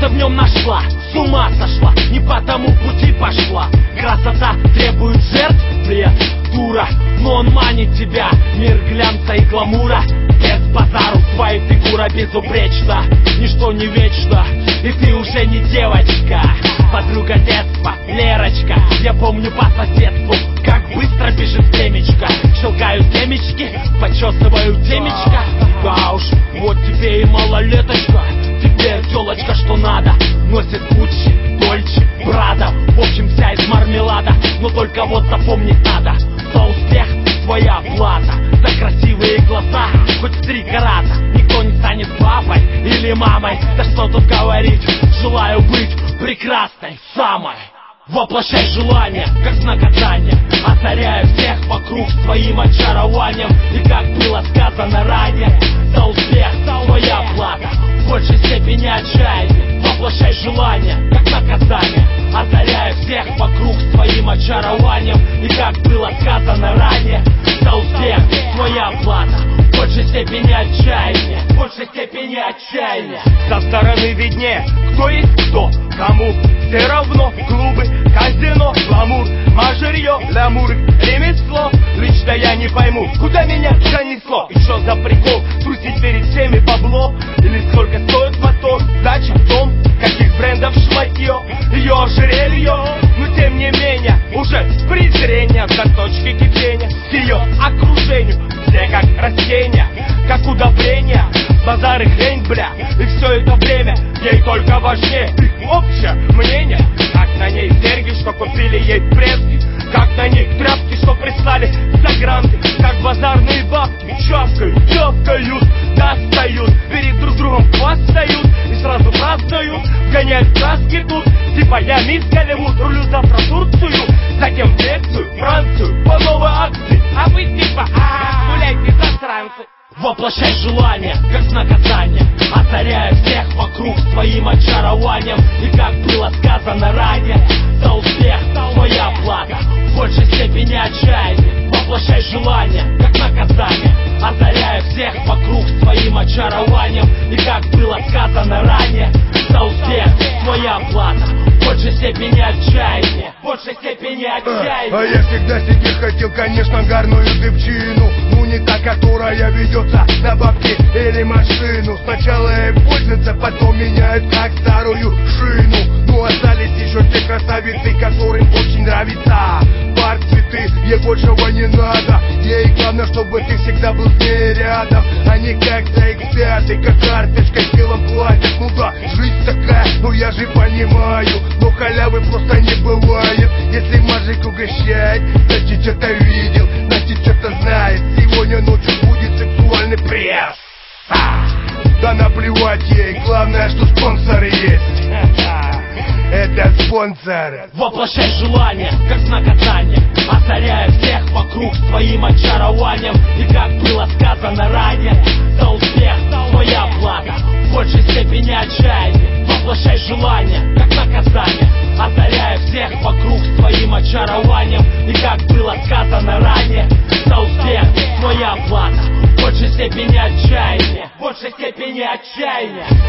что-то в нем нашла, с ума сошла, не по тому пути пошла. Красота требует жертв, бред, дура, но он манит тебя, мир глянца и гламура. Без базару, твоя фигура безупречна, ничто не вечно, и ты уже не девочка. Подруга детства, Лерочка, я помню по соседству, как быстро бежит темечко. Щелкаю темечки, почесываю темечко. Да уж, вот тебе и малолеточка. Теперь телочка, что надо, носит Гуччи, Дольче, Прада. В общем, вся из мармелада, но только вот запомнить надо: за успех своя плата, за красивые глаза хоть в 3 карата. Никто не станет папой или мамой, да что тут говорить, желаю быть прекрасной самой. Воплощай желание, как наказание, озаряя всех вокруг своим очарованием. И как было сказано ранее, за успех своя плата, в большей степени отчаяние. Воплощай желание, как наказание, озаряя всех вокруг своим очарованием. И как было сказано ранее, за успех своя плата, в большей степени отчаяние, в большей степени отчаяние. Со стороны виднее, кто есть кто, кому все равно. Клубы, казино, гламур, мажорье, лямур, ремесло. Лично я не пойму, куда меня занесло. И что за прикол, трусить перед всеми бабло? Или сколько стоит мотор, дача, дом, каких брендов шматье, ее ожерелье. Но тем не менее, уже презрение до точки кипения. К ее окружению все как растения, как удобрения. Базары хрень, бля, и все это время ей только важнее их общее мнение. Как на ней серьги, что купили ей предки, как на них тряпки, что прислали за гранты. Как базарные бабки чавкают, тявкают, достают, перед друг другом хвастают и сразу празднуют, гоняют краски тут, типа я мисс Голливуд. Рулю завтра в Турцию, затем в Грецию, Францию по новой акции. А вы типа гуляйте, засранцы. Воплощай желание, как наказание, озаряя всех вокруг своим очарованием. И как было сказано ранее, за успех своя плата, в большей степени отчаяние. Воплощай желание, как наказание, озаряя всех вокруг своим очарованием. И как было сказано ранее, за успех своя плата, в большей степени отчаяние, в большей степени отчаяние. А я всегда себе хотел, конечно, горную девчину, ну не та, которая ведется на бабки или машину. Сначала ей пользуются, потом меняют как старую шину. Ну остались еще те красавицы, которым очень нравится пар, цветы, ей большего не надо. Ей главное, чтобы ты всегда был с ней рядом, а не как за эксперты, как карточка в белом платье. Ну да, жизнь такая, ну я же понимаю, но халявы просто не бывает. Если мажик угощает, значит что-то видел, значит что-то знает. Сегодня ночью будет сексуальный пресс. Да наплевать ей, главное, что спонсоры есть. Это спонсоры. Воплощай желание, как наказание, озаряя всех вокруг своим очарованием. И как было сказано ранее, за успех своя плата, в большей степени отчаяние. Воплощай желание, как наказание, озаряя всех вокруг своим очарованием. И как было сказано ранее, за успех своя плата, в большей степени отчаяние, в большей степени отчаяние.